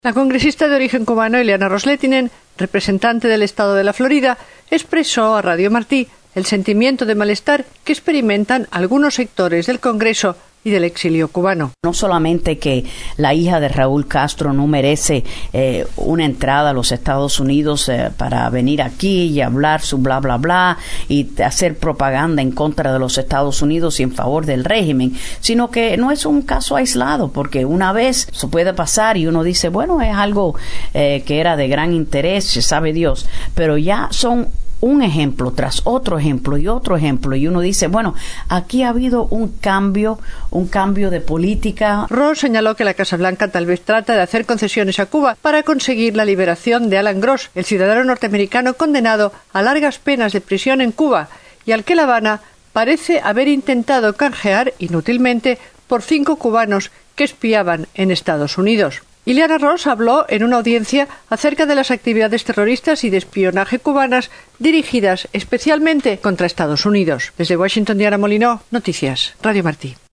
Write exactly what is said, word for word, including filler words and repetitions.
La congresista de origen cubano Ileana Ros-Lehtinen, representante del estado de la Florida, expresó a Radio Martí el sentimiento de malestar que experimentan algunos sectores del Congreso y del exilio cubano. No solamente que la hija de Raúl Castro no merece eh, una entrada a los Estados Unidos eh, para venir aquí y hablar su bla bla bla y hacer propaganda en contra de los Estados Unidos y en favor del régimen, sino que no es un caso aislado, porque una vez eso puede pasar y uno dice, bueno, es algo eh, que era de gran interés, sabe Dios, pero ya son un ejemplo tras otro ejemplo y otro ejemplo, y uno dice, bueno, aquí ha habido un cambio, un cambio de política. Ross señaló que la Casa Blanca tal vez trata de hacer concesiones a Cuba para conseguir la liberación de Alan Gross, el ciudadano norteamericano condenado a largas penas de prisión en Cuba, y al que La Habana parece haber intentado canjear inútilmente por cinco cubanos que espiaban en Estados Unidos. Ileana Ros habló en una audiencia acerca de las actividades terroristas y de espionaje cubanas dirigidas especialmente contra Estados Unidos. Desde Washington, Diana Molinó, Noticias, Radio Martí.